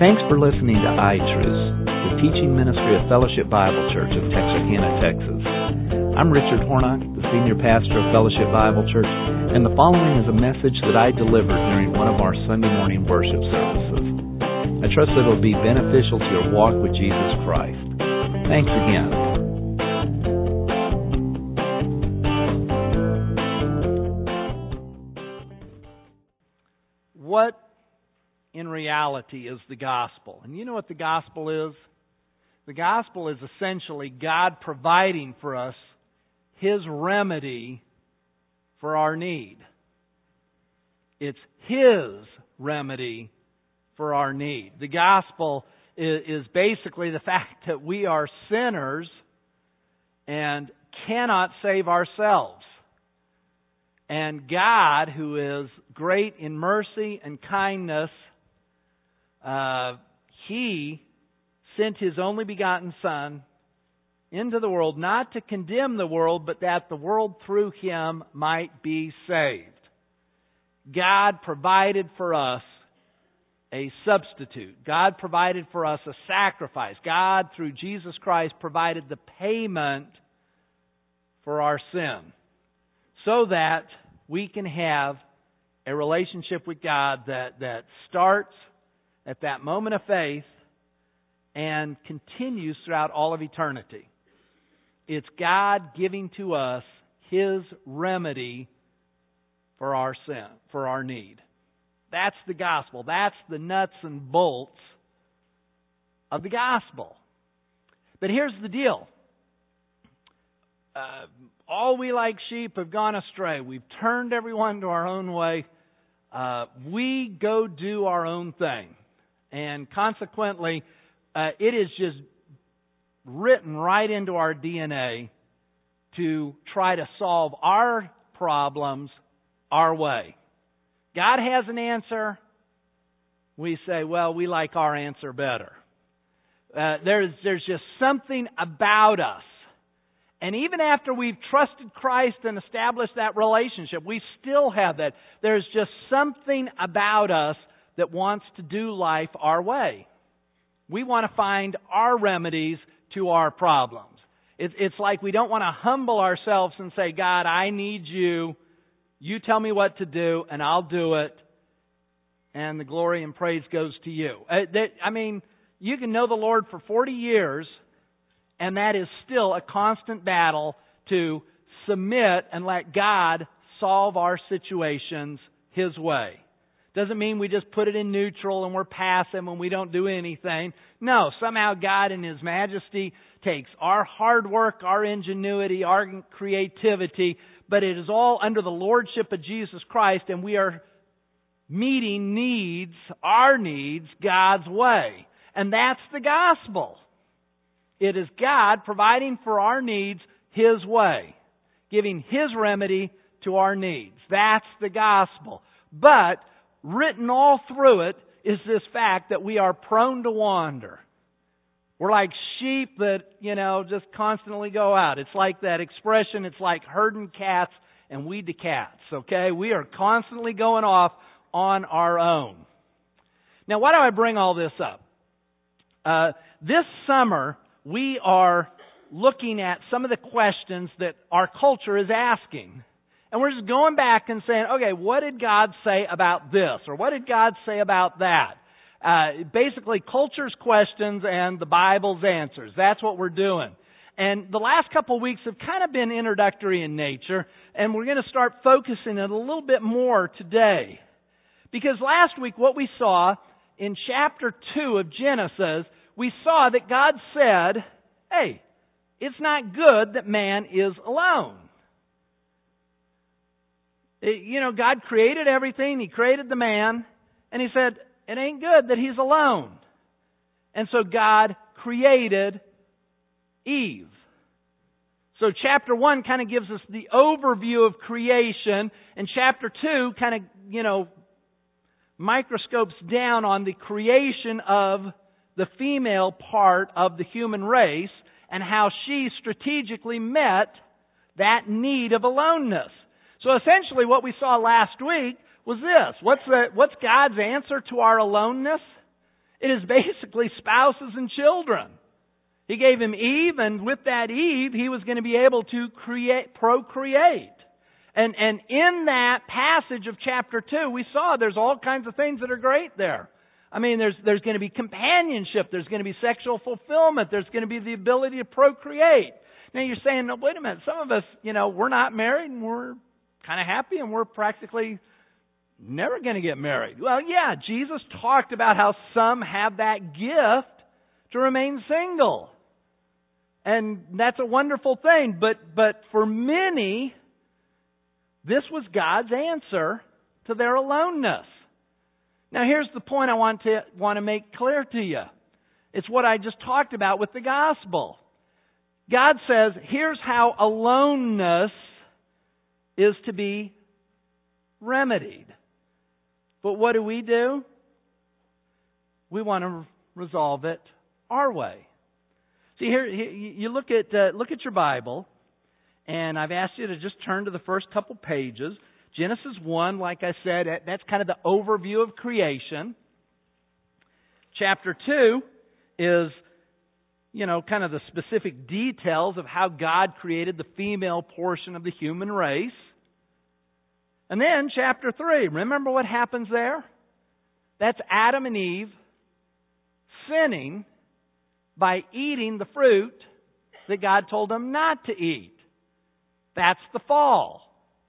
Thanks for listening to iTruths, the teaching ministry of Fellowship Bible Church of Texarkana, Texas. I'm Richard Hornock, the senior pastor of Fellowship Bible Church, and the following is a message that I delivered during one of our Sunday morning worship services. I trust that it will be beneficial to your walk with Jesus Christ. Thanks again. What in reality is the gospel? And you know what the gospel is? The gospel is essentially God providing for us His remedy for our need. It's His remedy for our need. The gospel is basically the fact that we are sinners and cannot save ourselves. And God, who is great in mercy and kindness, He sent His only begotten Son into the world, not to condemn the world, but that the world through Him might be saved. God provided for us a substitute. God provided for us a sacrifice. God, through Jesus Christ, provided the payment for our sin, so that we can have a relationship with God that starts at that moment of faith and continues throughout all of eternity. It's God giving to us His remedy for our sin, for our need. That's the gospel. That's the nuts and bolts of the gospel. But here's the deal. All we like sheep have gone astray. We've turned everyone to our own way. We go do our own thing. And consequently, it is just written right into our DNA to try to solve our problems our way. God has an answer. We say, well, we like our answer better. There's just something about us. And even after we've trusted Christ and established that relationship, we still have that. There's just something about us that wants to do life our way. We want to find our remedies to our problems. It's like we don't want to humble ourselves and say, God, I need you. You tell me what to do, and I'll do it. And the glory and praise goes to you. You can know the Lord for 40 years, and that is still a constant battle to submit and let God solve our situations His way. Doesn't mean we just put it in neutral and we're passive and we don't do anything. No, somehow God in His majesty takes our hard work, our ingenuity, our creativity, but it is all under the lordship of Jesus Christ, and we are meeting needs, our needs, God's way. And that's the gospel. It is God providing for our needs His way, giving His remedy to our needs. That's the gospel. But written all through it is this fact that we are prone to wander. We're like sheep that, just constantly go out. It's like that expression, it's like herding cats and weed the cats, okay? We are constantly going off on our own. Now, why do I bring all this up? This summer, we are looking at some of the questions that our culture is asking. And we're just going back and saying, okay, what did God say about this? Or what did God say about that? Basically, culture's questions and the Bible's answers. That's what we're doing. And the last couple of weeks have kind of been introductory in nature, and we're going to start focusing it a little bit more today. Because last week, what we saw in chapter 2 of Genesis, we saw that God said, hey, it's not good that man is alone. God created everything. He created the man. And He said, it ain't good that he's alone. And so God created Eve. So chapter 1 kind of gives us the overview of creation. And chapter 2 kind of, microscopes down on the creation of the female part of the human race and how she strategically met that need of aloneness. So essentially what we saw last week was this. What's God's answer to our aloneness? It is basically spouses and children. He gave him Eve, and with that Eve, he was going to be able to procreate. And in that passage of chapter 2, we saw there's all kinds of things that are great there. I mean, there's going to be companionship. There's going to be sexual fulfillment. There's going to be the ability to procreate. Now you're saying, no, wait a minute. Some of us, we're not married and we're kind of happy and we're practically never going to get married. Well, yeah, Jesus talked about how some have that gift to remain single. And that's a wonderful thing. But for many, this was God's answer to their aloneness. Now here's the point I want to make clear to you. It's what I just talked about with the gospel. God says, here's how aloneness is to be remedied. But what do? We want to resolve it our way. See, here you look at your Bible, and I've asked you to just turn to the first couple pages. Genesis 1, like I said, that's kind of the overview of creation. Chapter 2 is, kind of the specific details of how God created the female portion of the human race. And then chapter 3, remember what happens there? That's Adam and Eve sinning by eating the fruit that God told them not to eat. That's the fall.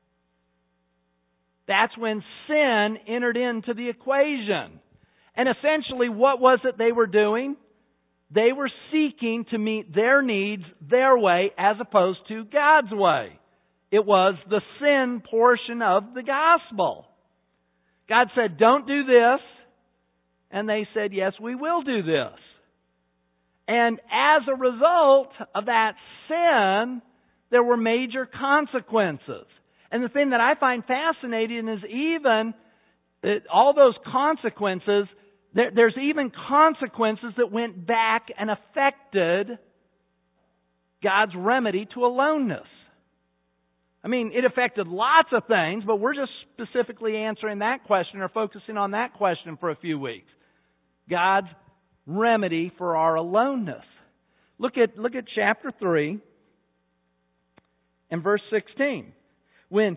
That's when sin entered into the equation. And essentially, what was it they were doing? They were seeking to meet their needs their way as opposed to God's way. It was the sin portion of the gospel. God said, don't do this. And they said, yes, we will do this. And as a result of that sin, there were major consequences. And the thing that I find fascinating is even all those consequences, there's even consequences that went back and affected God's remedy to aloneness. I mean, it affected lots of things, but we're just specifically answering that question or focusing on that question for a few weeks. God's remedy for our aloneness. Look at chapter 3 and verse 16. When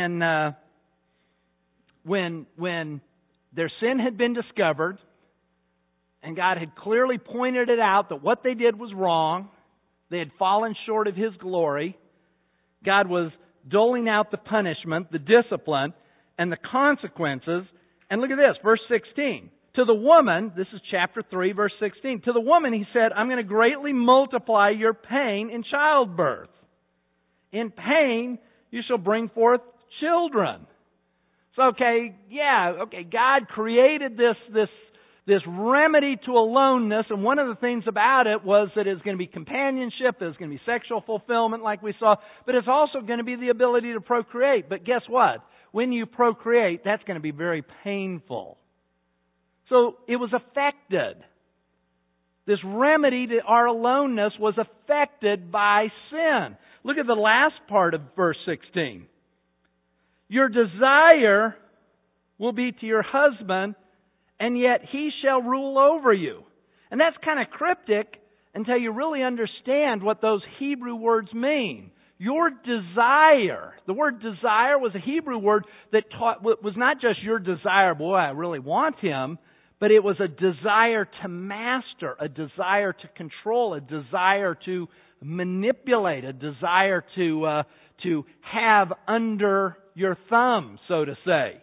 their sin had been discovered and God had clearly pointed it out that what they did was wrong, they had fallen short of His glory, God was doling out the punishment, the discipline, and the consequences. And look at this, verse 16. To the woman, this is chapter 3, verse 16. To the woman, He said, I'm going to greatly multiply your pain in childbirth. In pain, you shall bring forth children. So, God created this remedy to aloneness, and one of the things about it was that it's going to be companionship, there's going to be sexual fulfillment like we saw, but it's also going to be the ability to procreate. But guess what? When you procreate, that's going to be very painful. So it was affected. This remedy to our aloneness was affected by sin. Look at the last part of verse 16. Your desire will be to your husband, and yet he shall rule over you. And that's kind of cryptic until you really understand what those Hebrew words mean. Your desire. The word desire was a Hebrew word that was not just your desire, boy, I really want him, but it was a desire to master, a desire to control, a desire to manipulate, a desire to have under your thumb, so to say.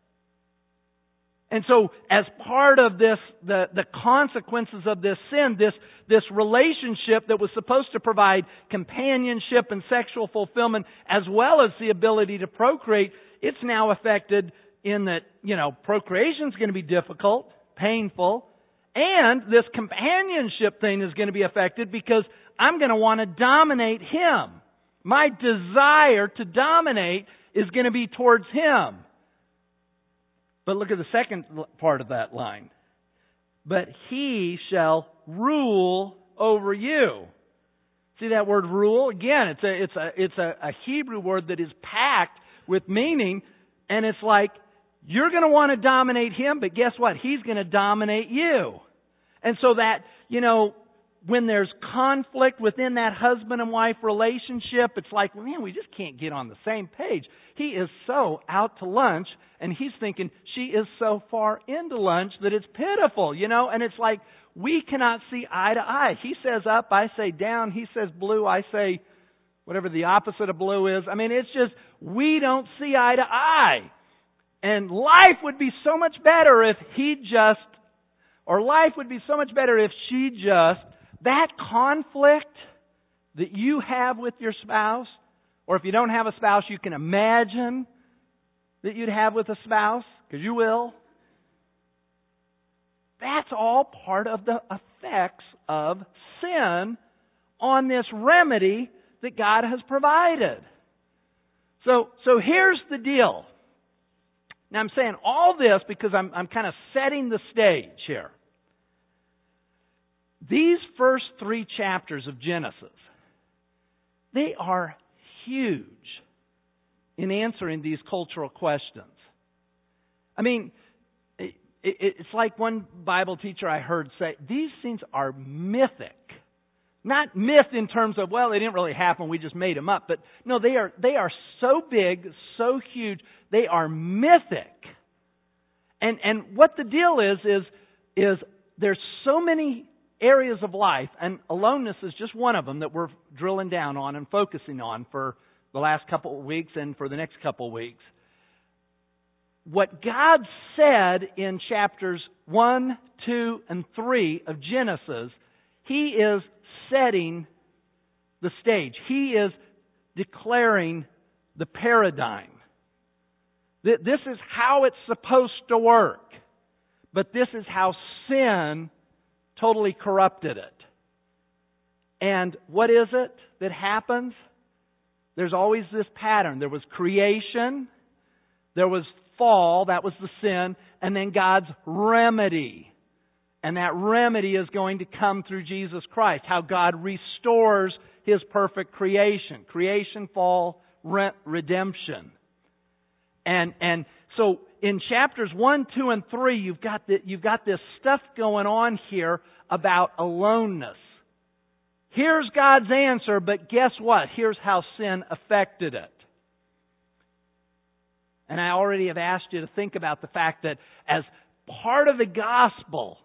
And so, as part of this, the consequences of this sin, this relationship that was supposed to provide companionship and sexual fulfillment, as well as the ability to procreate, it's now affected in that, procreation is going to be difficult, painful, and this companionship thing is going to be affected because I'm going to want to dominate him. My desire to dominate is going to be towards him. But look at the second part of that line. But he shall rule over you. See that word rule? Again, it's a Hebrew word that is packed with meaning, and it's like you're going to want to dominate him, but guess what? He's going to dominate you. And so that, when there's conflict within that husband and wife relationship, it's like, man, we just can't get on the same page. He is so out to lunch, and he's thinking she is so far into lunch that it's pitiful, and it's like we cannot see eye to eye. He says up, I say down. He says blue, I say whatever the opposite of blue is. I mean, it's just we don't see eye to eye. And life would be so much better if life would be so much better if she just, that conflict that you have with your spouse, or if you don't have a spouse, you can imagine that you'd have with a spouse, because you will. That's all part of the effects of sin on this remedy that God has provided. So here's the deal. Now I'm saying all this because I'm kind of setting the stage here. These first 3 chapters of Genesis, they are huge in answering these cultural questions. I mean, it's like one Bible teacher I heard say, these things are mythic. Not myth in terms of, well, they didn't really happen, we just made them up. But no, they are so big, so huge, they are mythic. And what the deal is there's so many areas of life, and aloneness is just one of them that we're drilling down on and focusing on for the last couple of weeks and for the next couple of weeks. What God said in chapters 1, 2, and 3 of Genesis, He is setting the stage. He is declaring the paradigm. This is how it's supposed to work. But this is how sin totally corrupted it. And what is it that happens? There's always this pattern. There was creation, there was fall, that was the sin, and then God's remedy. And that remedy is going to come through Jesus Christ. How God restores His perfect creation. Creation, fall, redemption. And so in chapters 1, 2, and 3, you've got this stuff going on here about aloneness. Here's God's answer, but guess what? Here's how sin affected it. And I already have asked you to think about the fact that as part of the gospel,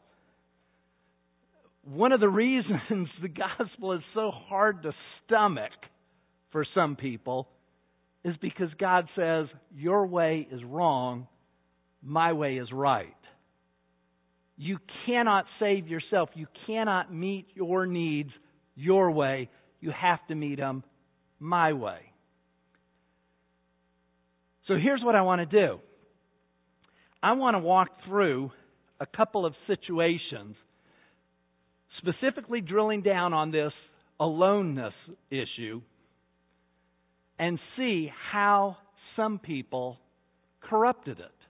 one of the reasons the gospel is so hard to stomach for some people is because God says, your way is wrong, my way is right. You cannot save yourself. You cannot meet your needs your way. You have to meet them my way. So here's what I want to do. I want to walk through a couple of situations, specifically drilling down on this aloneness issue, and see how some people corrupted it.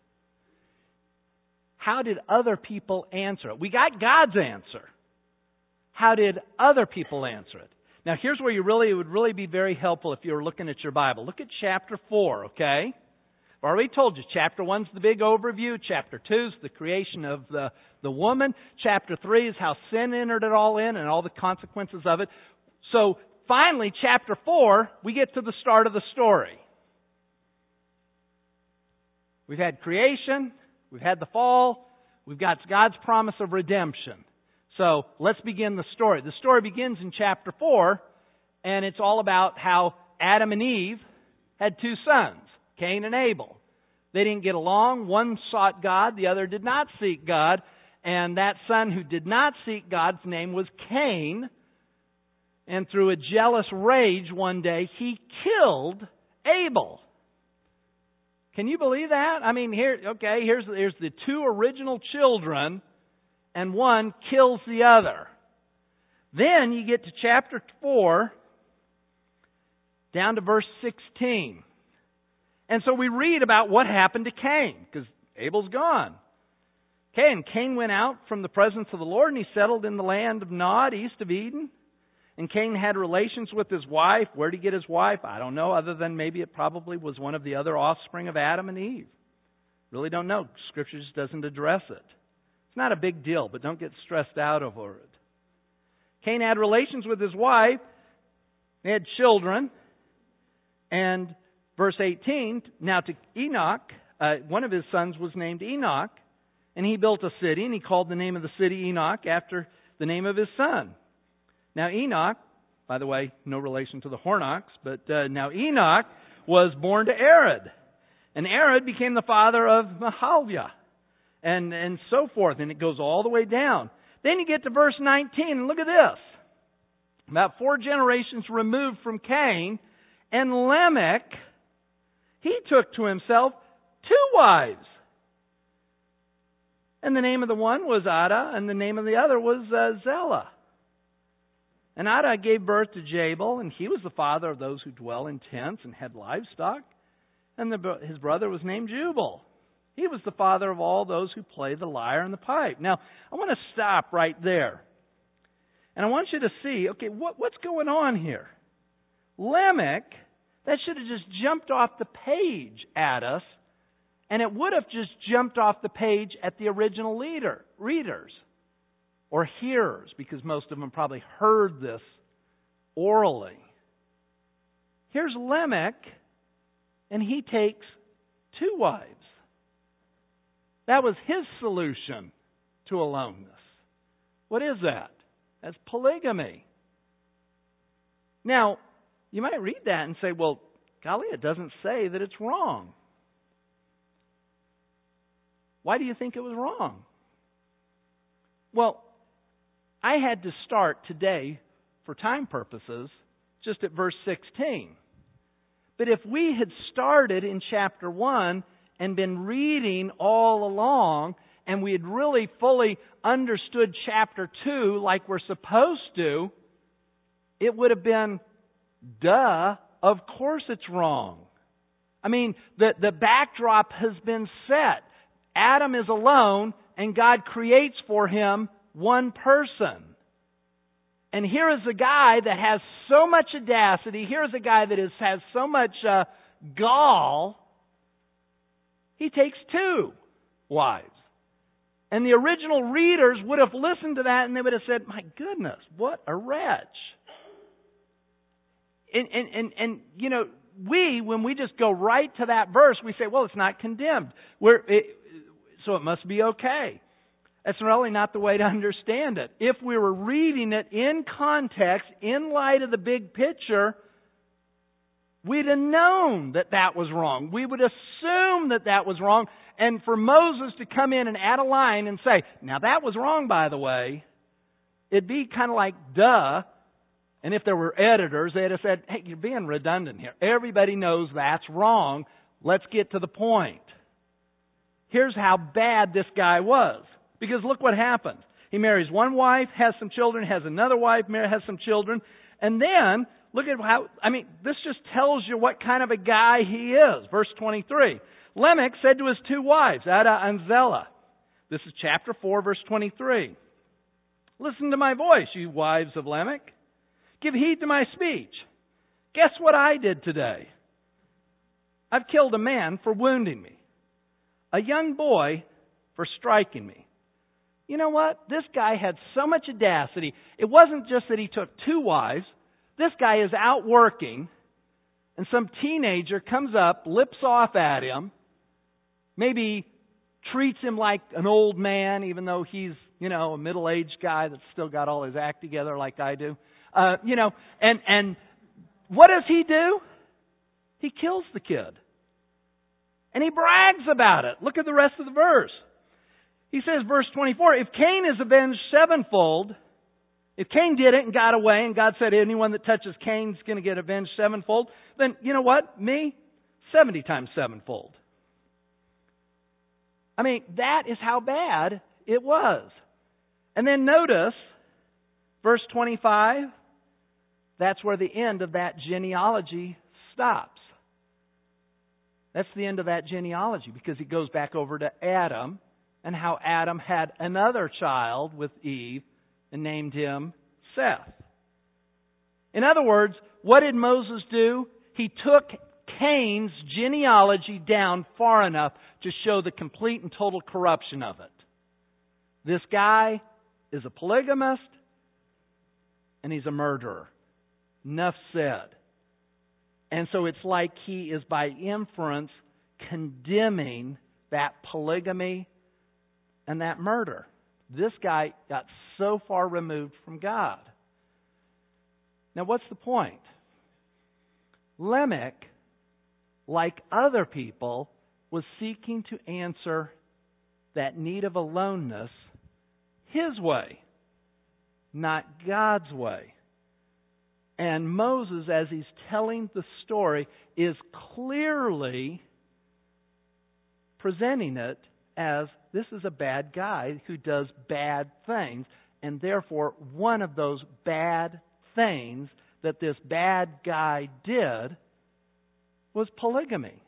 How did other people answer it? We got God's answer. How did other people answer it? Now here's where it would really be very helpful if you were looking at your Bible. Look at chapter 4, okay? I've already told you, chapter 1's the big overview. Chapter 2's the creation of the woman. Chapter 3 is how sin entered it all in and all the consequences of it. So finally, chapter 4, we get to the start of the story. We've had creation. We've had the fall. We've got God's promise of redemption. So let's begin the story. The story begins in chapter 4, and it's all about how Adam and Eve had 2 sons, Cain and Abel. They didn't get along. One sought God, the other did not seek God. And that son who did not seek God's name was Cain. And through a jealous rage one day, he killed Abel. Can you believe that? I mean, here's the 2 original children, and one kills the other. Then you get to chapter 4, down to verse 16. And so we read about what happened to Cain, because Abel's gone. Cain went out from the presence of the Lord, and he settled in the land of Nod, east of Eden. And Cain had relations with his wife. Where did he get his wife? I don't know, other than maybe it probably was one of the other offspring of Adam and Eve. Really don't know. Scripture just doesn't address it. It's not a big deal, but don't get stressed out over it. Cain had relations with his wife. They had children. And verse 18, now to Enoch, one of his sons was named Enoch, and he built a city, and he called the name of the city Enoch after the name of his son. Now Enoch, by the way, no relation to the Hornocks, but now Enoch was born to Arad. And Arad became the father of Mahalalel, and so forth. And it goes all the way down. Then you get to verse 19, and look at this. About 4 generations removed from Cain, and Lamech, he took to himself 2 wives. And the name of the one was Adah, and the name of the other was Zillah. And Adah gave birth to Jabal, and he was the father of those who dwell in tents and had livestock. And his brother was named Jubal. He was the father of all those who play the lyre and the pipe. Now, I want to stop right there. And I want you to see, okay, what's going on here? Lamech, that should have just jumped off the page at us, and it would have just jumped off the page at the original readers or hearers, because most of them probably heard this orally. Here's Lamech, and he takes 2 wives. That was his solution to aloneness. What is that? That's polygamy. Now, you might read that and say, well, golly, it doesn't say that it's wrong. Why do you think it was wrong? Well, I had to start today, for time purposes, just at verse 16. But if we had started in chapter 1 and been reading all along, and we had really fully understood chapter 2 like we're supposed to, it would have been, duh, of course it's wrong. I mean, the backdrop has been set. Adam is alone, and God creates for him one person. And here is a guy that has so much audacity. Here's a guy that has so much gall. He takes 2 wives. And the original readers would have listened to that and they would have said, my goodness, what a wretch. And you know, when we just go right to that verse, we say, well, it's not condemned. So it must be okay. That's really not the way to understand it. If we were reading it in context, in light of the big picture, we'd have known that that was wrong. We would assume that that was wrong. And for Moses to come in and add a line and say, now that was wrong, by the way, it'd be kind of like, duh. And if there were editors, they'd have said, hey, you're being redundant here. Everybody knows that's wrong. Let's get to the point. Here's how bad this guy was. Because look what happens. He marries one wife, has some children, has another wife, has some children. And then, look at this just tells you what kind of a guy he is. Verse 23. Lamech said to his 2 wives, Adah and Zillah. This is chapter 4, verse 23. Listen to my voice, you wives of Lamech. Give heed to my speech. Guess what I did today? I've killed a man for wounding me, a young boy for striking me. You know what? This guy had so much audacity. It wasn't just that he took 2 wives. This guy is out working, and some teenager comes up, lips off at him, maybe treats him like an old man, even though he's, a middle-aged guy that's still got all his act together like I do. And what does he do? He kills the kid. And he brags about it. Look at the rest of the verse. He says, verse 24, if Cain is avenged 7-fold, if Cain did it and got away, and God said anyone that touches Cain's going to get avenged 7-fold, then you know what? Me? 70 times 7-fold. I mean, that is how bad it was. And then notice, verse 25, that's where the end of that genealogy stops. That's the end of that genealogy, because it goes back over to Adam and how Adam had another child with Eve and named him Seth. In other words, what did Moses do? He took Cain's genealogy down far enough to show the complete and total corruption of it. This guy is a polygamist and he's a murderer. Enough said. And so it's like he is by inference condemning that polygamy and that murder. This guy got so far removed from God. Now, what's the point? Lamech, like other people, was seeking to answer that need of aloneness his way, not God's way. And Moses, as he's telling the story, is clearly presenting it as this is a bad guy who does bad things, and therefore one of those bad things that this bad guy did was polygamy.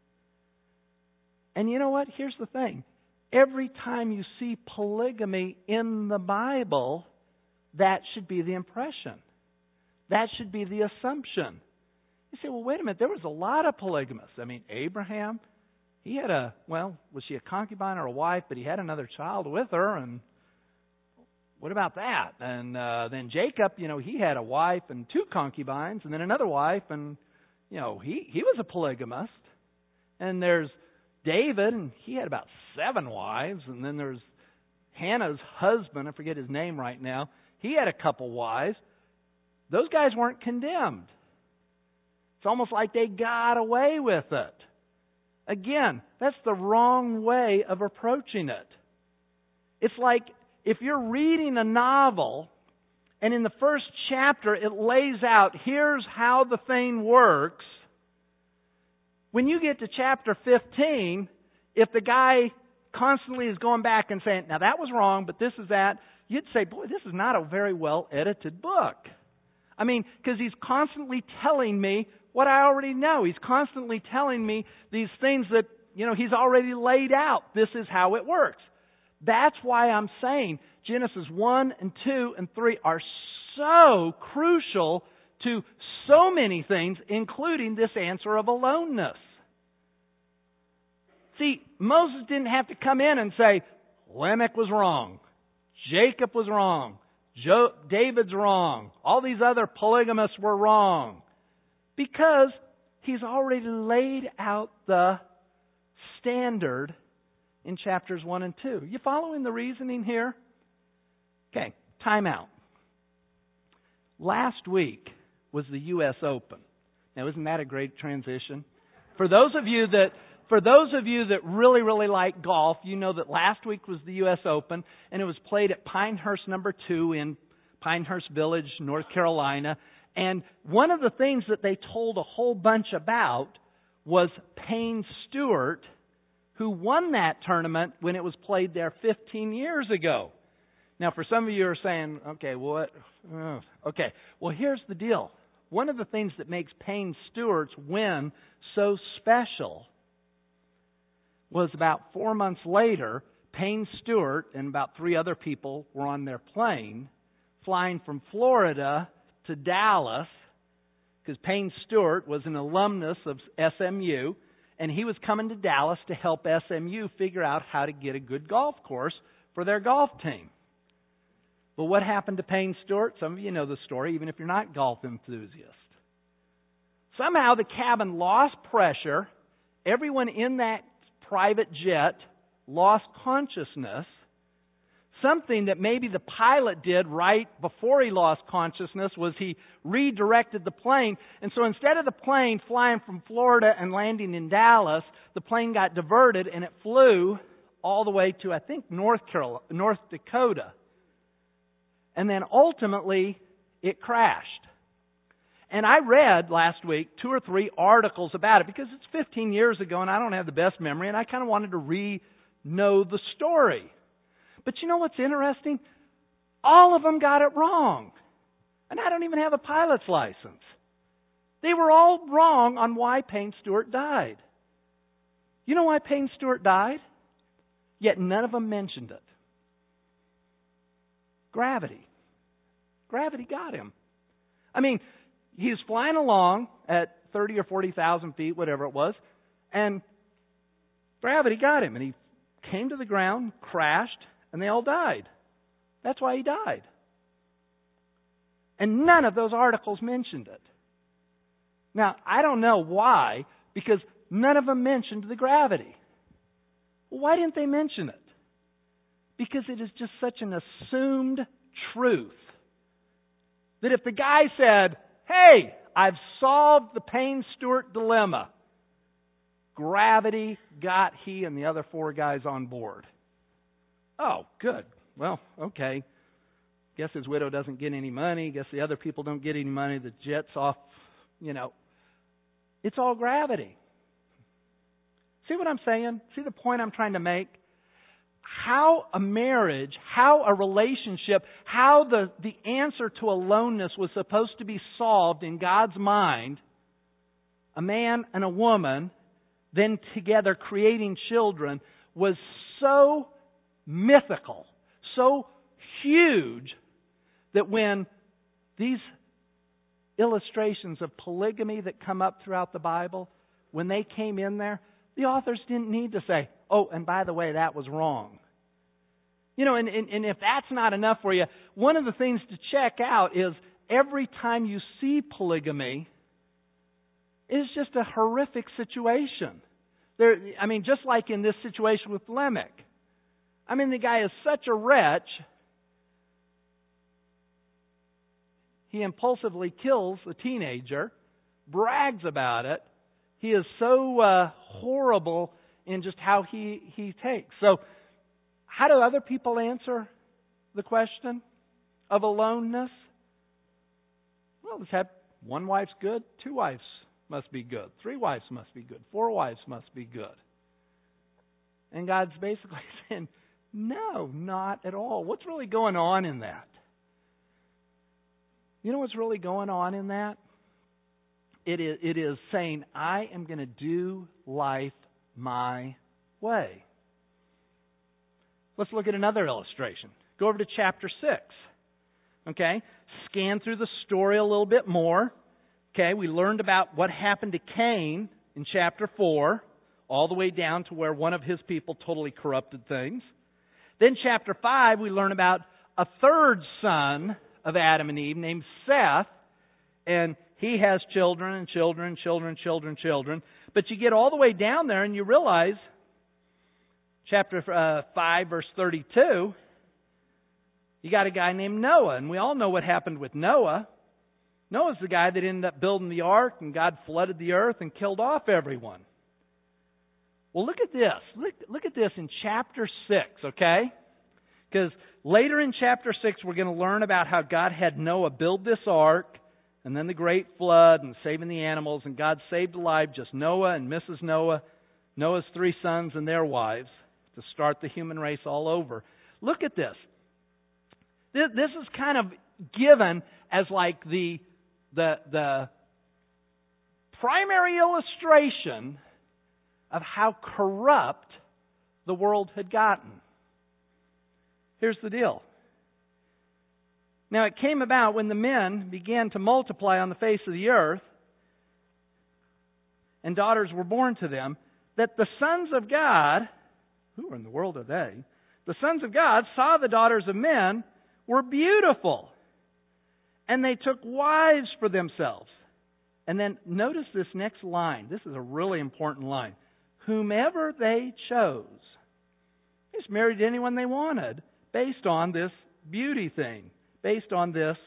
And you know what? Here's the thing. Every time you see polygamy in the Bible, that should be the impression. That should be the assumption. You say, well, wait a minute, there was a lot of polygamists. I mean, Abraham, he had was she a concubine or a wife, but he had another child with her, and what about that? And then Jacob, he had a wife and 2 concubines, and then another wife, and, he was a polygamist. And there's David, and he had about 7 wives, and then there's Hannah's husband, I forget his name right now, he had a couple wives. Those guys weren't condemned. It's almost like they got away with it. Again, that's the wrong way of approaching it. It's like if you're reading a novel and in the first chapter it lays out, here's how the thing works. When you get to chapter 15, if the guy constantly is going back and saying, now that was wrong, but this is that, you'd say, boy, this is not a very well edited book. I mean, because he's constantly telling me what I already know. He's constantly telling me these things that, he's already laid out. This is how it works. That's why I'm saying Genesis 1 and 2 and 3 are so crucial to so many things, including this answer of aloneness. See, Moses didn't have to come in and say, Lamech was wrong. Jacob was wrong. David's wrong. All these other polygamists were wrong. Because he's already laid out the standard in chapters 1 and 2. You following the reasoning here? Okay, time out. Last week was the U.S. Open. Now, isn't that a great transition? For those of you that really, really like golf, you know that last week was the U.S. Open, and it was played at Pinehurst No. 2 in Pinehurst Village, North Carolina. And one of the things that they told a whole bunch about was Payne Stewart, who won that tournament when it was played there 15 years ago. Now, for some of you are saying, okay, what? Okay, well, here's the deal. One of the things that makes Payne Stewart's win so special was about 4 months later, Payne Stewart and about 3 other people were on their plane flying from Florida to Dallas, because Payne Stewart was an alumnus of SMU, and he was coming to Dallas to help SMU figure out how to get a good golf course for their golf team. But what happened to Payne Stewart? Some of you know the story, even if you're not golf enthusiasts. Somehow the cabin lost pressure. Everyone in that private jet lost consciousness. Something that maybe the pilot did right before he lost consciousness was he redirected the plane. And so instead of the plane flying from Florida and landing in Dallas, the plane got diverted and it flew all the way to, I think, North Dakota. And then ultimately it crashed. And I read last week 2 or 3 articles about it because it's 15 years ago and I don't have the best memory and I kind of wanted to know the story. But you know what's interesting? All of them got it wrong. And I don't even have a pilot's license. They were all wrong on why Payne Stewart died. You know why Payne Stewart died? Yet none of them mentioned it. Gravity. Gravity got him. I mean, he was flying along at 30 or 40,000 feet, whatever it was, and gravity got him. And he came to the ground, crashed, And they all died. That's why he died. And none of those articles mentioned it. Now, I don't know why, because none of them mentioned the gravity. Well, why didn't they mention it? Because it is just such an assumed truth that if the guy said, hey, I've solved the Payne-Stewart dilemma, gravity got he and the other 4 guys on board. Oh, good. Well, okay. Guess his widow doesn't get any money. Guess the other people don't get any money. The jet's off, It's all gravity. See what I'm saying? See the point I'm trying to make? How a marriage, how a relationship, how the answer to aloneness was supposed to be solved in God's mind, a man and a woman, then together creating children, was so mythical, so huge, that when these illustrations of polygamy that come up throughout the Bible, when they came in there, the authors didn't need to say, oh, and by the way, that was wrong. And if that's not enough for you, one of the things to check out is every time you see polygamy, it's just a horrific situation. Just like in this situation with Lamech. The guy is such a wretch, he impulsively kills a teenager, brags about it. He is so horrible in just how he takes. So, how do other people answer the question of aloneness? Well, let's have 1 wife's good, 2 wives must be good, 3 wives must be good, 4 wives must be good. And God's basically saying, no, not at all. What's really going on in that? You know what's really going on in that? It is saying, I am going to do life my way. Let's look at another illustration. Go over to chapter 6. Okay? Scan through the story a little bit more. Okay? We learned about what happened to Cain in chapter 4, all the way down to where one of his people totally corrupted things. Then chapter 5, we learn about a third son of Adam and Eve named Seth. And he has children and children and children and children and children. But you get all the way down there and you realize, chapter 5, verse 32, you got a guy named Noah. And we all know what happened with Noah. Noah's the guy that ended up building the ark, and God flooded the earth and killed off everyone. Well, look at this. Look at this in chapter 6, okay? Because later in chapter 6, we're going to learn about how God had Noah build this ark, and then the great flood and saving the animals, and God saved alive just Noah and Mrs. Noah, Noah's 3 sons and their wives, to start the human race all over. Look at this. This is kind of given as like the primary illustration of how corrupt the world had gotten. Here's the deal. Now it came about when the men began to multiply on the face of the earth, and daughters were born to them, that the sons of God, who in the world are they? The sons of God saw the daughters of men were beautiful, and they took wives for themselves. And then notice this next line. This is a really important line. Whomever they chose. They just married anyone they wanted based on this beauty thing, based on this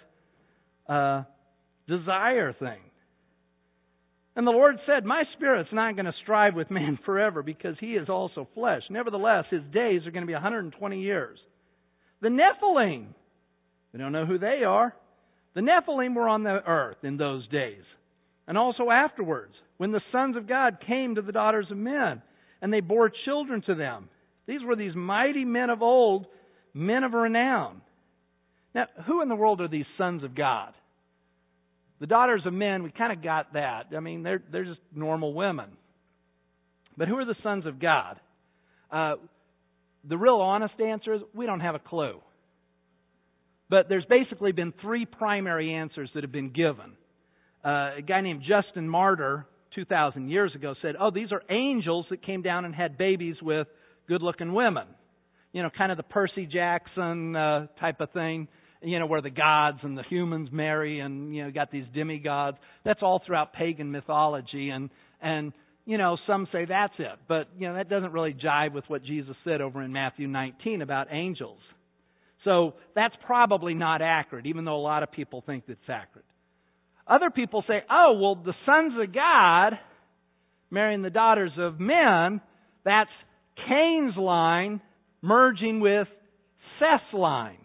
desire thing. And the Lord said, my spirit's not going to strive with man forever because he is also flesh. Nevertheless, his days are going to be 120 years. The Nephilim, we don't know who they are. The Nephilim were on the earth in those days. And also afterwards, when the sons of God came to the daughters of men, and they bore children to them. These were these mighty men of old, men of renown. Now, who in the world are these sons of God? The daughters of men, we kind of got that. I mean, they're just normal women. But who are the sons of God? The real honest answer is we don't have a clue. But there's basically been 3 primary answers that have been given. A guy named Justin Martyr, 2,000 years ago, said, these are angels that came down and had babies with good-looking women. kind of the Percy Jackson type of thing, where the gods and the humans marry and, got these demigods. That's all throughout pagan mythology. And some say that's it. But, that doesn't really jive with what Jesus said over in Matthew 19 about angels. So that's probably not accurate, even though a lot of people think it's accurate. Other people say, the sons of God marrying the daughters of men, that's Cain's line merging with Seth's line.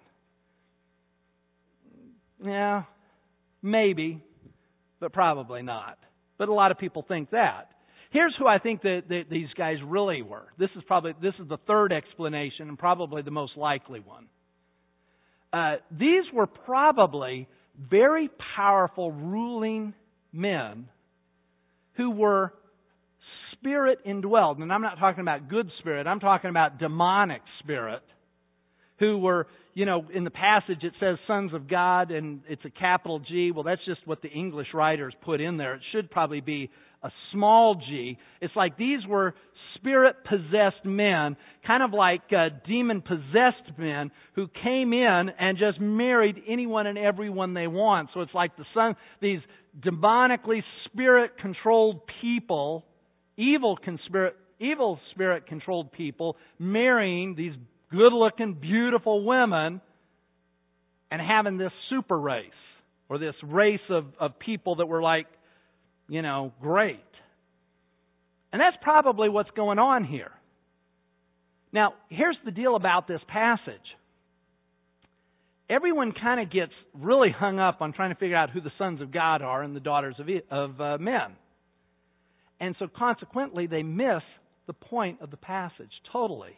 Yeah, maybe, but probably not. But a lot of people think that. Here's who I think that these guys really were. This is the third explanation and probably the most likely one. These were probably very powerful ruling men who were spirit indwelled. And I'm not talking about good spirit. I'm talking about demonic spirit who were, in the passage it says sons of God and it's a capital G. Well, that's just what the English writers put in there. It should probably be a small g. It's like these were spirit-possessed men, kind of like demon-possessed men who came in and just married anyone and everyone they want. So it's like these demonically spirit-controlled people, evil spirit-controlled people, marrying these good-looking, beautiful women and having this super race, or this race of people that were like, great. And that's probably what's going on here. Now, here's the deal about this passage. Everyone kind of gets really hung up on trying to figure out who the sons of God are and the daughters of men. And so consequently, they miss the point of the passage totally.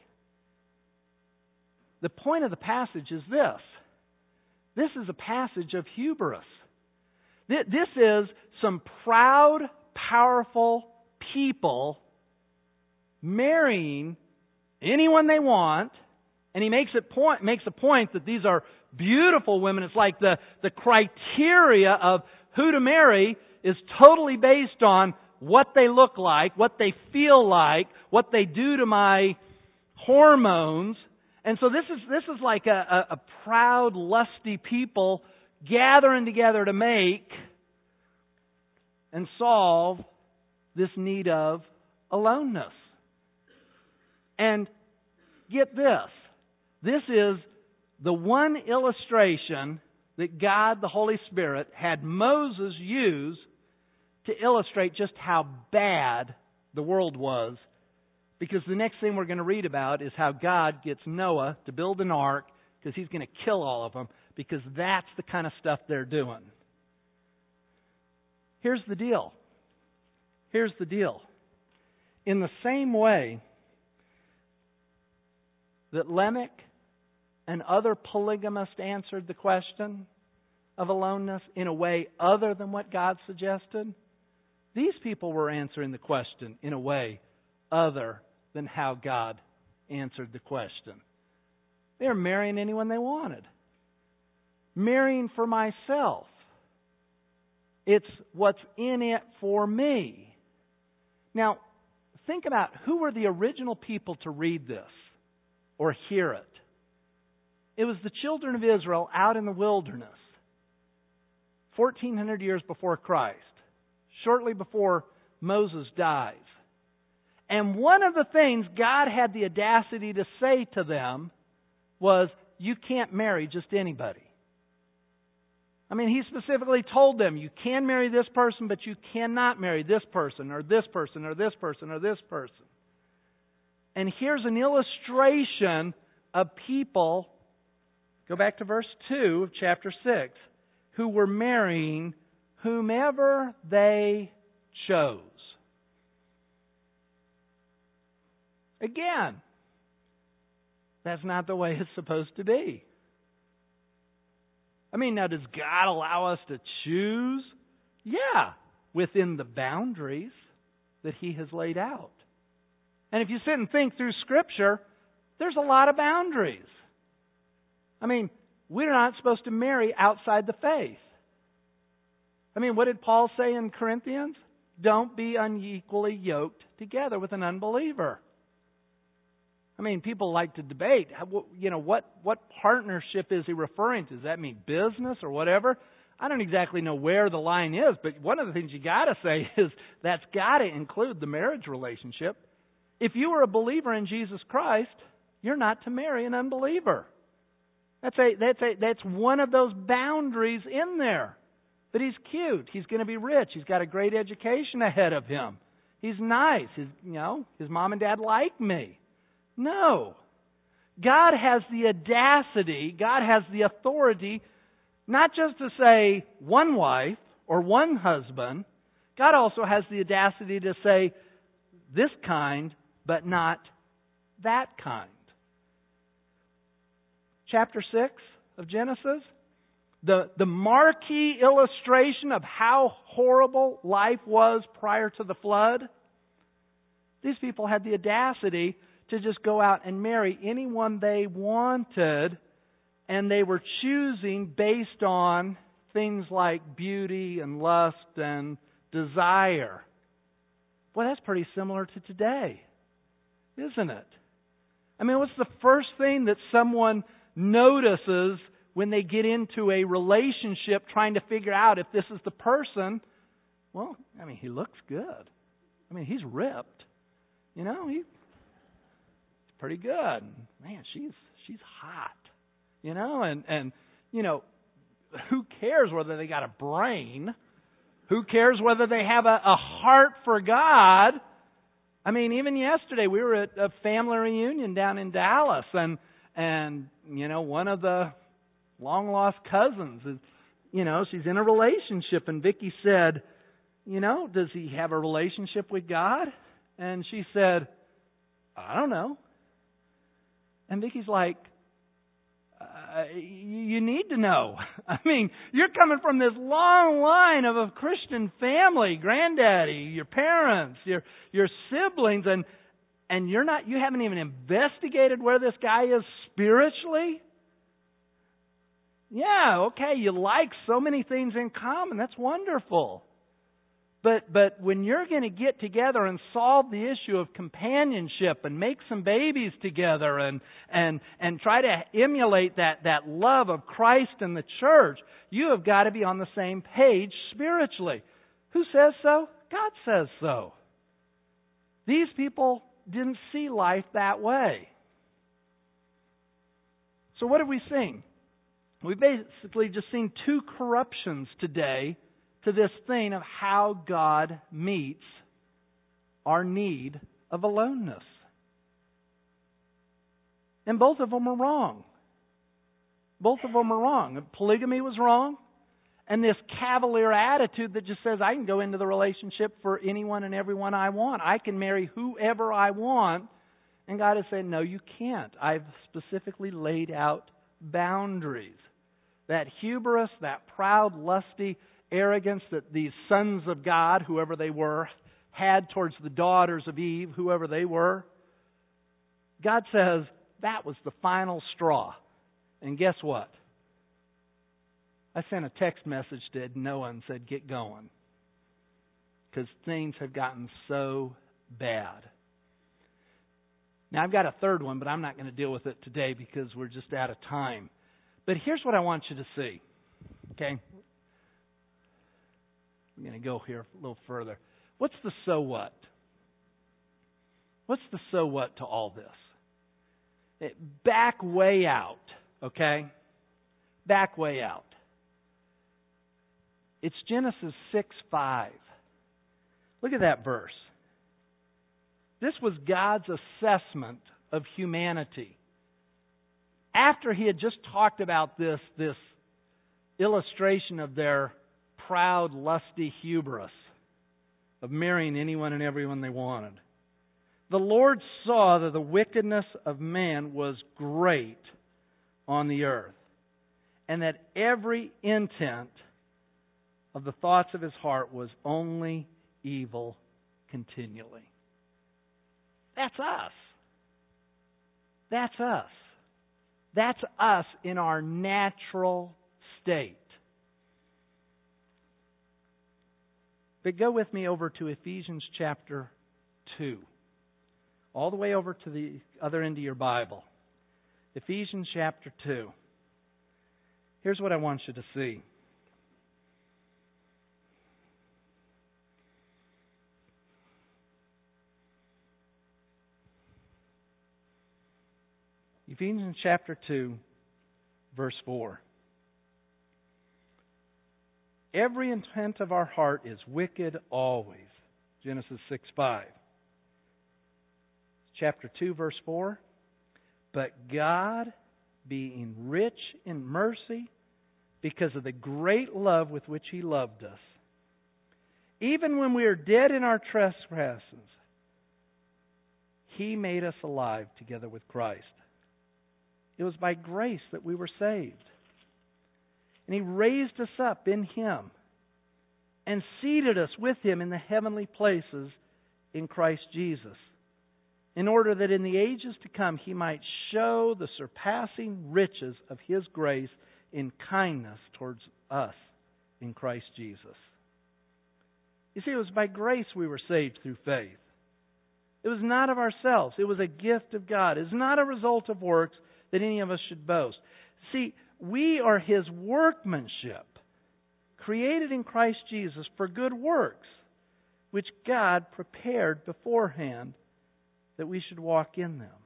The point of the passage is this. This is a passage of hubris. This is some proud, powerful people marrying anyone they want, and he makes a point that these are beautiful women. It's like the criteria of who to marry is totally based on what they look like, what they feel like, what they do to my hormones. And so this is like a proud, lusty people gathering together to make and solve this need of aloneness. And get this. This is the one illustration that God, the Holy Spirit, had Moses use to illustrate just how bad the world was. Because the next thing we're going to read about is how God gets Noah to build an ark because he's going to kill all of them, because that's the kind of stuff they're doing. Here's the deal. In the same way that Lamech and other polygamists answered the question of aloneness in a way other than what God suggested, these people were answering the question in a way other than how God answered the question. They were marrying anyone they wanted. Marrying for myself. It's what's in it for me. Now, think about who were the original people to read this or hear it. It was the children of Israel out in the wilderness, 1,400 years before Christ, shortly before Moses dies. And one of the things God had the audacity to say to them was, you can't marry just anybody. I mean, He specifically told them, you can marry this person, but you cannot marry this person, or this person, or this person, or this person. And here's an illustration of people, go back to verse 2 of chapter 6, who were marrying whomever they chose. Again, that's not the way it's supposed to be. I mean, now, does God allow us to choose? Yeah, within the boundaries that He has laid out. And if you sit and think through Scripture, there's a lot of boundaries. I mean, we're not supposed to marry outside the faith. I mean, what did Paul say in Corinthians? Don't be unequally yoked together with an unbeliever. I mean, people like to debate, what partnership is he referring to? Does that mean business or whatever? I don't exactly know where the line is, but one of the things you got to say is that's got to include the marriage relationship. If you are a believer in Jesus Christ, you're not to marry an unbeliever. That's one of those boundaries in there. But he's cute. He's going to be rich. He's got a great education ahead of him. He's nice. His mom and dad like me. No. God has the audacity, God has the authority, not just to say one wife or one husband. God also has the audacity to say this kind, but not that kind. Chapter 6 of Genesis, the marquee illustration of how horrible life was prior to the flood. These people had the audacity to just go out and marry anyone they wanted, and they were choosing based on things like beauty and lust and desire. Well, that's pretty similar to today, isn't it? I mean, what's the first thing that someone notices when they get into a relationship trying to figure out if this is the person? Well, I mean, he looks good. I mean, he's ripped. He's pretty good. Man, she's hot. And who cares whether they got a brain? Who cares whether they have a heart for God? I mean, even yesterday we were at a family reunion down in Dallas, and one of the long lost cousins is, she's in a relationship, and Vicki said, does he have a relationship with God? And she said, I don't know. And Vicki's like, you need to know. I mean, you're coming from this long line of a Christian family, granddaddy, your parents, your siblings, and you haven't even investigated where this guy is spiritually? Yeah, okay, you like so many things in common. That's wonderful. But when you're going to get together and solve the issue of companionship and make some babies together and try to emulate that love of Christ and the church, you have got to be on the same page spiritually. Who says so? God says so. These people didn't see life that way. So what have we seen? We've basically just seen two corruptions today to this thing of how God meets our need of aloneness. And both of them are wrong. Both of them are wrong. Polygamy was wrong. And this cavalier attitude that just says, I can go into the relationship for anyone and everyone I want. I can marry whoever I want. And God is saying, no, you can't. I've specifically laid out boundaries. That hubris, that proud, lusty arrogance that these sons of God, whoever they were, had towards the daughters of Eve, whoever they were. God says that was the final straw. And guess what? I sent a text message to Noah and said, get going. Because things have gotten so bad. Now, I've got a third one, but I'm not going to deal with it today because we're just out of time. But here's what I want you to see. Okay? We're going to go here a little further. What's the so what? What's the so what to all this? Back way out, okay? Back way out. It's Genesis 6:5. Look at that verse. This was God's assessment of humanity. After He had just talked about this illustration of their proud, lusty hubris of marrying anyone and everyone they wanted. The Lord saw that the wickedness of man was great on the earth, and that every intent of the thoughts of His heart was only evil continually. That's us. That's us. That's us in our natural state. But go with me over to Ephesians chapter 2. all the way over to the other end of your Bible. Ephesians chapter 2. Here's what I want you to see. Ephesians chapter 2, verse 4. Every intent of our heart is wicked always. Genesis 6:5. Chapter 2, verse 4. But God, being rich in mercy, because of the great love with which He loved us, even when we are dead in our trespasses, He made us alive together with Christ. It was by grace that we were saved. And He raised us up in Him and seated us with Him in the heavenly places in Christ Jesus, in order that in the ages to come He might show the surpassing riches of His grace in kindness towards us in Christ Jesus. You see, it was by grace we were saved through faith. It was not of ourselves. It was a gift of God. It is not a result of works that any of us should boast. See, we are His workmanship, created in Christ Jesus for good works, which God prepared beforehand that we should walk in them.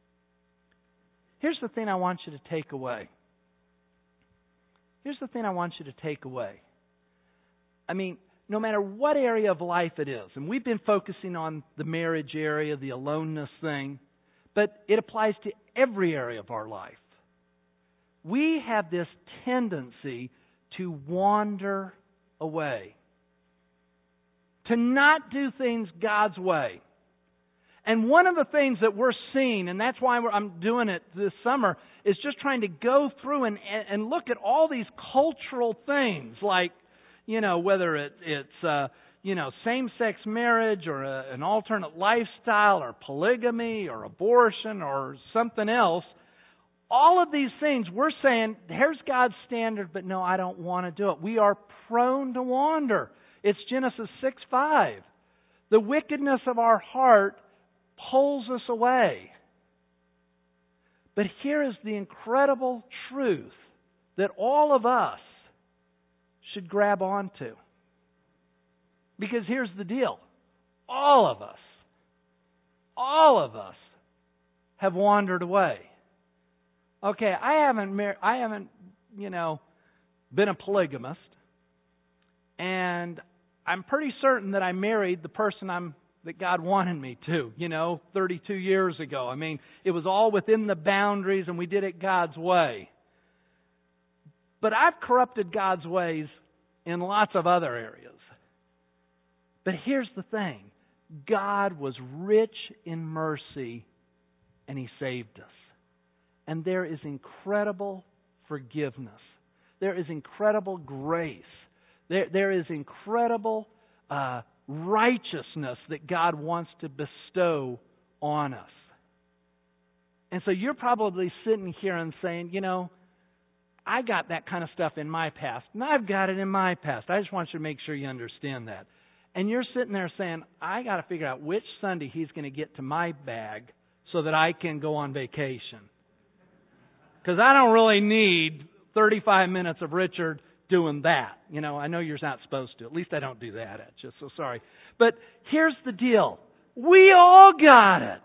Here's the thing I want you to take away. Here's the thing I want you to take away. I mean, no matter what area of life it is, and we've been focusing on the marriage area, the aloneness thing, but it applies to every area of our life. We have this tendency to wander away, to not do things God's way. And one of the things that we're seeing, and that's why I'm doing it this summer, is just trying to go through and look at all these cultural things, like, whether it's same-sex marriage or an alternate lifestyle or polygamy or abortion or something else. All of these things, we're saying, here's God's standard, but no, I don't want to do it. We are prone to wander. It's Genesis 6:5. The wickedness of our heart pulls us away. But here is the incredible truth that all of us should grab onto. Because here's the deal. All of us have wandered away. Okay, I haven't been a polygamist, and I'm pretty certain that I married the person that God wanted me to, 32 years ago. I mean, it was all within the boundaries, and we did it God's way. But I've corrupted God's ways in lots of other areas. But here's the thing. God was rich in mercy, and He saved us. And there is incredible forgiveness. There is incredible grace. There is incredible righteousness that God wants to bestow on us. And so you're probably sitting here and saying, I got that kind of stuff in my past, and I've got it in my past. I just want you to make sure you understand that. And you're sitting there saying, I got to figure out which Sunday He's going to get to my bag so that I can go on vacation. Because I don't really need 35 minutes of Richard doing that. I know you're not supposed to. At least I don't do that. It's just so sorry. But here's the deal. We all got it.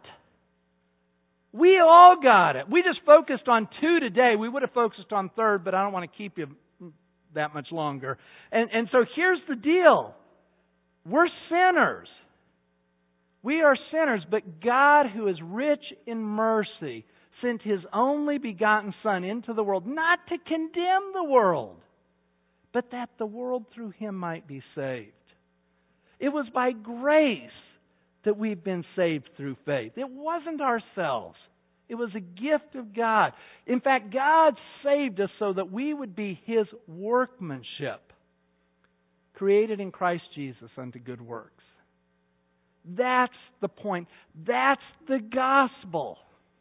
We all got it. We just focused on 2 today. We would have focused on 3rd, but I don't want to keep you that much longer. And so here's the deal. We're sinners. We are sinners, but God, who is rich in mercy, sent His only begotten Son into the world, not to condemn the world, but that the world through Him might be saved. It was by grace that we've been saved through faith. It wasn't ourselves. It was a gift of God. In fact, God saved us so that we would be His workmanship, created in Christ Jesus unto good works. That's the point. That's the gospel.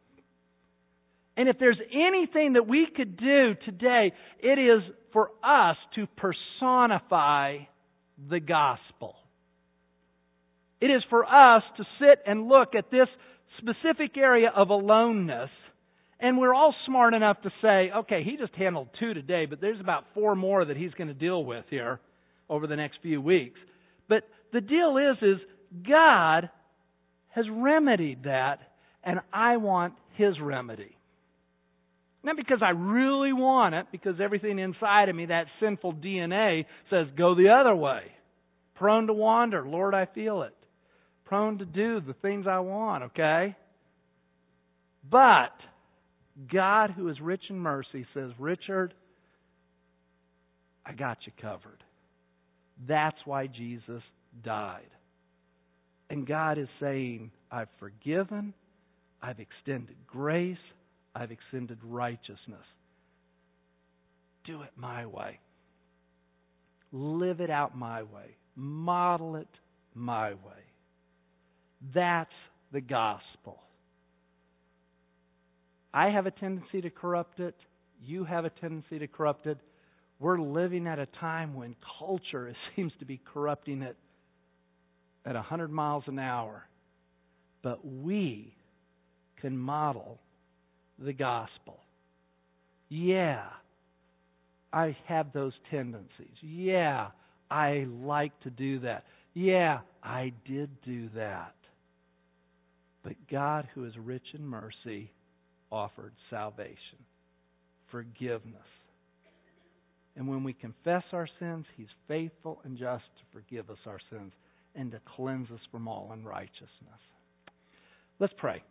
And if there's anything that we could do today, it is for us to personify the gospel. It is for us to sit and look at this specific area of aloneness, and we're all smart enough to say, okay, he just handled 2 today, but there's about 4 more that he's going to deal with here over the next few weeks. But the deal is God has remedied that, and I want His remedy. Not because I really want it, because everything inside of me, that sinful DNA, says go the other way. Prone to wander. Lord, I feel it. Prone to do the things I want, okay? But God, who is rich in mercy, says, Richard, I got you covered. That's why Jesus died. And God is saying, I've forgiven, I've extended grace, I've extended righteousness. Do it my way. Live it out my way. Model it my way. That's the gospel. I have a tendency to corrupt it. You have a tendency to corrupt it. We're living at a time when culture seems to be corrupting it at 100 miles an hour. But we can model the gospel. Yeah, I have those tendencies. Yeah, I like to do that. Yeah, I did do that. But God, who is rich in mercy, offered salvation, forgiveness. And when we confess our sins, He's faithful and just to forgive us our sins and to cleanse us from all unrighteousness. Let's pray.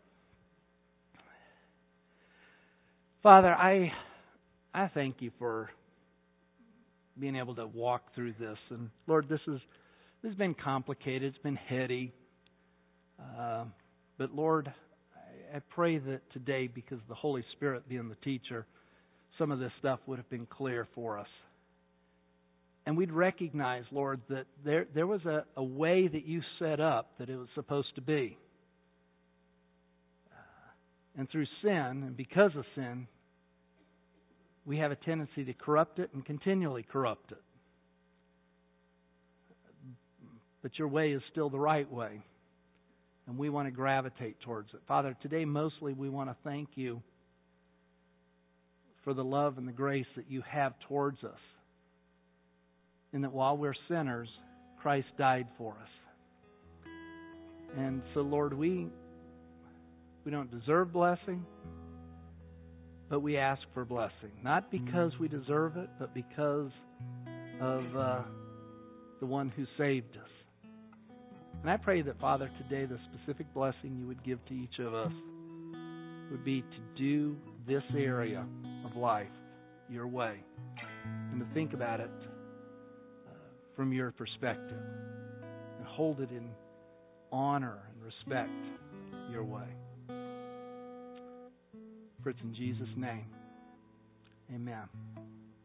Father, I thank You for being able to walk through this. And Lord, this has been complicated. It's been heady. But Lord, I pray that today, because the Holy Spirit being the teacher, some of this stuff would have been clear for us. And we'd recognize, Lord, that there was a way that You set up that it was supposed to be. And through sin, and because of sin, we have a tendency to corrupt it and continually corrupt it. But Your way is still the right way. And we want to gravitate towards it. Father, today mostly we want to thank You for the love and the grace that You have towards us. And that while we're sinners, Christ died for us. And so, Lord, we don't deserve blessing, but we ask for blessing. Not because we deserve it, but because of the one who saved us. And I pray that, Father, today the specific blessing You would give to each of us would be to do this area of life Your way and to think about it from Your perspective and hold it in honor and respect Your way. For it's in Jesus' name. Amen.